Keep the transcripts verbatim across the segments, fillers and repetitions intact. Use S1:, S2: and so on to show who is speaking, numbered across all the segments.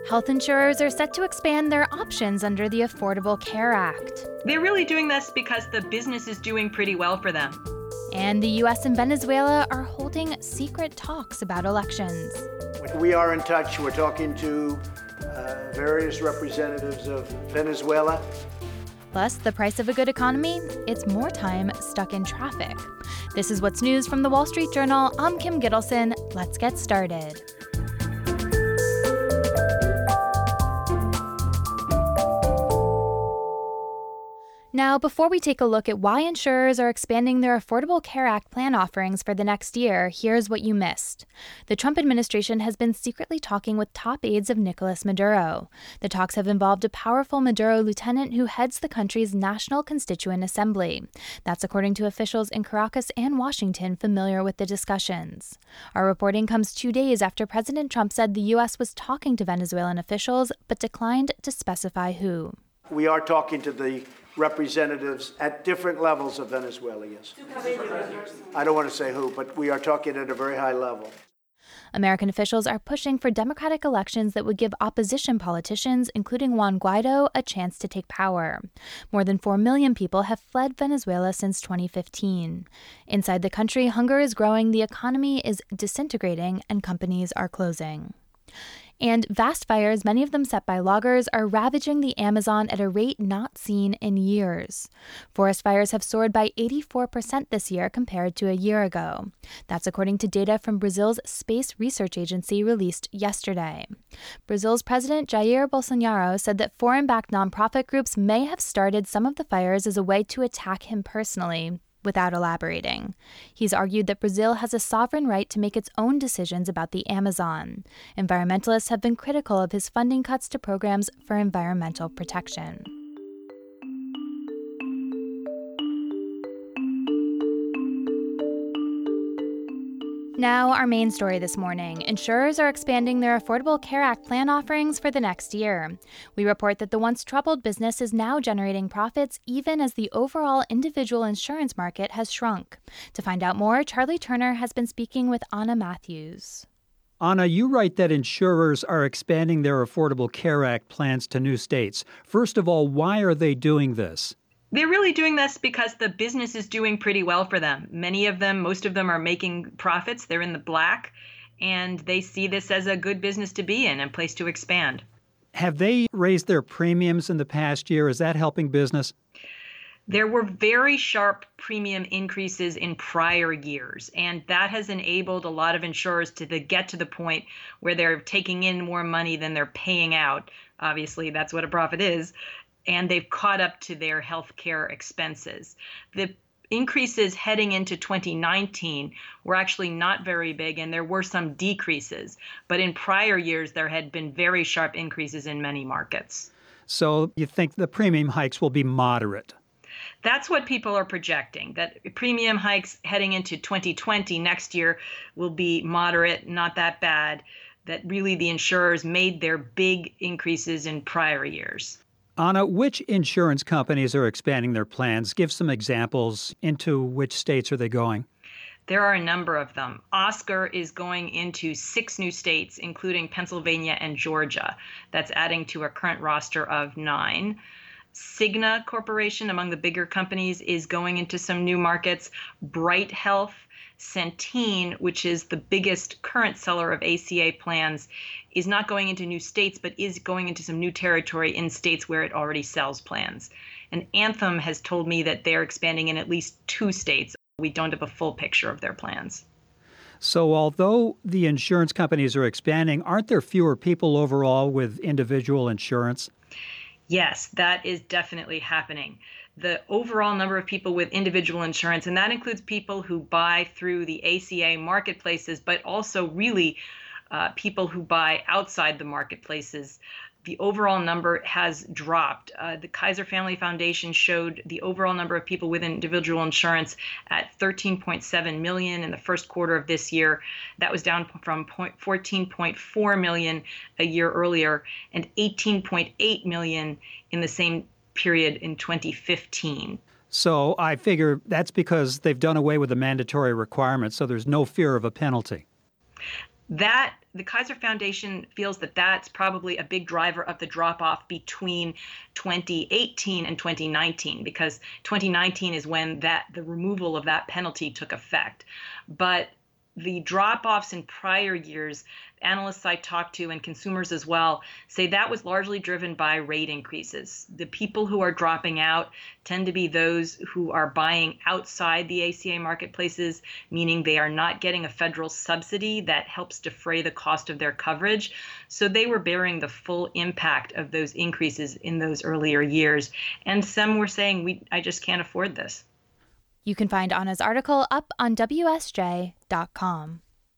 S1: Health insurers are set to expand their options under the Affordable Care Act.
S2: They're really doing this because the business is doing pretty well for them.
S1: And the U S and Venezuela are holding secret talks about elections.
S3: We are in touch. We're talking to uh, various representatives of Venezuela.
S1: Plus, the price of a good economy? It's more time stuck in traffic. This is What's News from The Wall Street Journal. I'm Kim Gittleson. Let's get started. Now, before we take a look at why insurers are expanding their Affordable Care Act plan offerings for the next year, here's what you missed. The Trump administration has been secretly talking with top aides of Nicolas Maduro. The talks have involved a powerful Maduro lieutenant who heads the country's National Constituent Assembly. That's according to officials in Caracas and Washington familiar with the discussions. Our reporting comes two days after President Trump said the U S was talking to Venezuelan officials, but declined to specify who.
S3: We are talking to the representatives at different levels of Venezuela, yes. I don't want to say who, but we are talking at a very high level.
S1: American officials are pushing for democratic elections that would give opposition politicians, including Juan Guaido, a chance to take power. More than four million people have fled Venezuela since twenty fifteen. Inside the country, hunger is growing, the economy is disintegrating, and companies are closing. And vast fires, many of them set by loggers, are ravaging the Amazon at a rate not seen in years. Forest fires have soared by eighty-four percent this year compared to a year ago. That's according to data from Brazil's Space Research Agency released yesterday. Brazil's President Jair Bolsonaro said that foreign-backed nonprofit groups may have started some of the fires as a way to attack him personally, without elaborating. He's argued that Brazil has a sovereign right to make its own decisions about the Amazon. Environmentalists have been critical of his funding cuts to programs for environmental protection. Now, our main story this morning. Insurers are expanding their Affordable Care Act plan offerings for the next year. We report that the once troubled business is now generating profits even as the overall individual insurance market has shrunk. To find out more, Charlie Turner has been speaking with Anna Matthews.
S4: Anna, you write that insurers are expanding their Affordable Care Act plans to new states. First of all, why are they doing this?
S2: They're really doing this because the business is doing pretty well for them. Many of them, most of them are making profits. They're in the black, and they see this as a good business to be in and place to expand.
S4: Have they raised their premiums in the past year? Is that helping business?
S2: There were very sharp premium increases in prior years, and that has enabled a lot of insurers to the, get to the point where they're taking in more money than they're paying out. Obviously, that's what a profit is. And they've caught up to their health care expenses. The increases heading into twenty nineteen were actually not very big, and there were some decreases. But in prior years, there had been very sharp increases in many markets.
S4: So you think the premium hikes will be moderate?
S2: That's what people are projecting, that premium hikes heading into twenty twenty next year will be moderate, not that bad, that really the insurers made their big increases in prior years.
S4: Anna, which insurance companies are expanding their plans? Give some examples. Into which states are they going?
S2: There are a number of them. Oscar is going into six new states, including Pennsylvania and Georgia. That's adding to a current roster of nine. Cigna Corporation, among the bigger companies, is going into some new markets. Bright Health, Centene, which is the biggest current seller of A C A plans, is not going into new states, but is going into some new territory in states where it already sells plans. And Anthem has told me that they're expanding in at least two states. We don't have a full picture of their plans.
S4: So although the insurance companies are expanding, aren't there fewer people overall with individual insurance?
S2: Yes, that is definitely happening. The overall number of people with individual insurance, and that includes people who buy through the A C A marketplaces, but also really uh, people who buy outside the marketplaces. The overall number has dropped. Uh, the Kaiser Family Foundation showed the overall number of people with individual insurance at thirteen point seven million in the first quarter of this year. That was down from fourteen point four million a year earlier and eighteen point eight million in the same period in twenty fifteen.
S4: So I figure that's because they've done away with the mandatory requirements, so there's no fear of a penalty.
S2: That the Kaiser Foundation feels that that's probably a big driver of the drop-off between twenty eighteen and twenty nineteen, because twenty nineteen is when that the removal of that penalty took effect. But the drop-offs in prior years, analysts I talked to and consumers as well say that was largely driven by rate increases. The people who are dropping out tend to be those who are buying outside the A C A marketplaces, meaning they are not getting a federal subsidy that helps defray the cost of their coverage. So they were bearing the full impact of those increases in those earlier years. And some were saying, "We, I just can't afford this."
S1: You can find Anna's article up on W S J dot com.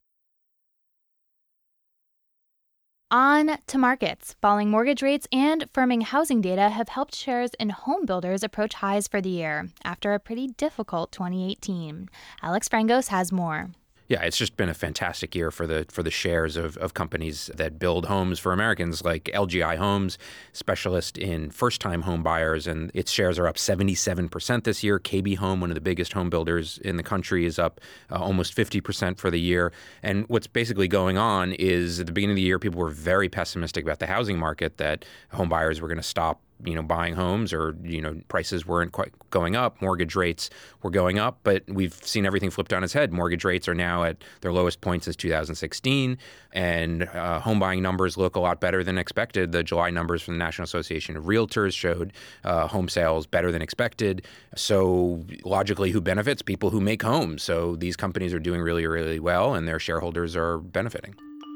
S1: On to markets. Falling mortgage rates and firming housing data have helped shares in home builders approach highs for the year after a pretty difficult twenty eighteen. Alex Frangos has more.
S5: Yeah, it's just been a fantastic year for the for the shares of, of companies that build homes for Americans, like L G I Homes, specialist in first-time home buyers, and its shares are up seventy-seven percent this year. K B Home, one of the biggest home builders in the country, is up uh, almost fifty percent for the year. And what's basically going on is at the beginning of the year, people were very pessimistic about the housing market, that home buyers were going to stop you know, buying homes, or, you know, prices weren't quite going up. Mortgage rates were going up, but we've seen everything flipped on its head. Mortgage rates are now at their lowest point since two thousand sixteen, and uh, home buying numbers look a lot better than expected. The July numbers from the National Association of Realtors showed uh, home sales better than expected. So logically, who benefits? People who make homes. So these companies are doing really, really well, and their shareholders are benefiting.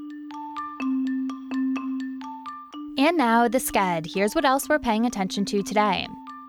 S1: And now, the Sked. Here's what else we're paying attention to today.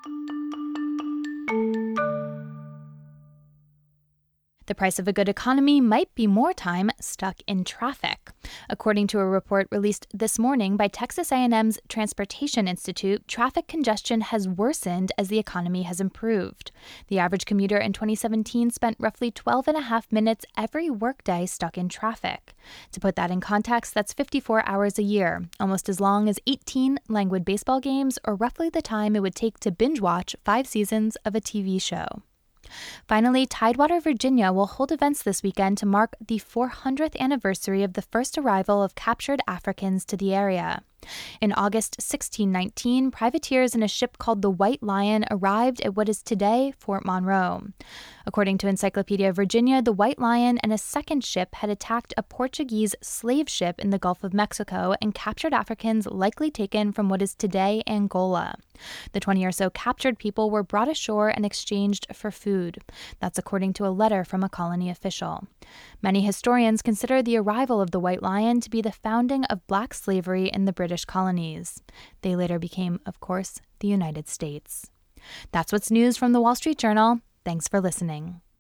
S1: The price of a good economy might be more time stuck in traffic. According to a report released this morning by Texas A and M's Transportation Institute, traffic congestion has worsened as the economy has improved. The average commuter in twenty seventeen spent roughly twelve and a half minutes every workday stuck in traffic. To put that in context, that's fifty-four hours a year, almost as long as eighteen Langwood baseball games, or roughly the time it would take to binge watch five seasons of a T V show. Finally, Tidewater, Virginia will hold events this weekend to mark the four hundredth anniversary of the first arrival of captured Africans to the area. In August sixteen nineteen, privateers in a ship called the White Lion arrived at what is today Fort Monroe. According to Encyclopedia Virginia, the White Lion and a second ship had attacked a Portuguese slave ship in the Gulf of Mexico and captured Africans likely taken from what is today Angola. The twenty or so captured people were brought ashore and exchanged for food. That's according to a letter from a colony official. Many historians consider the arrival of the White Lion to be the founding of black slavery in the British colonies. They later became, of course, the United States. That's what's news from the Wall Street Journal. Thanks for listening.